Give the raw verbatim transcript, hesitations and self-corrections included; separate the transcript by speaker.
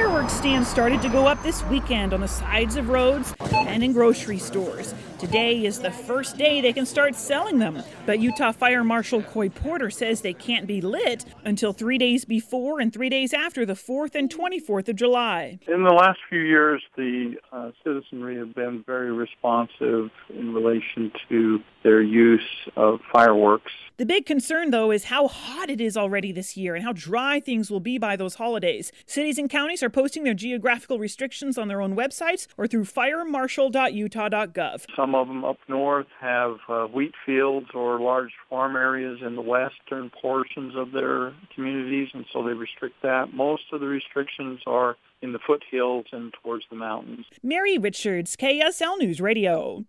Speaker 1: Fireworks stands started to go up this weekend on the sides of roads and in grocery stores. Today is the first day they can start selling them, but Utah Fire Marshal Coy Porter says they can't be lit until three days before and three days after the fourth and twenty-fourth of July.
Speaker 2: In the last few years, the uh, citizenry have been very responsive in relation to their use of fireworks.
Speaker 1: The big concern, though, is how hot it is already this year and how dry things will be by those holidays. Cities and counties are posting their geographical restrictions on their own websites or through fire marshal dot utah dot gov.
Speaker 2: Some of them up north have uh, wheat fields or large farm areas in the western portions of their communities, and so they restrict that. Most of the restrictions are in the foothills and towards the mountains.
Speaker 1: Mary Richards, K S L News Radio.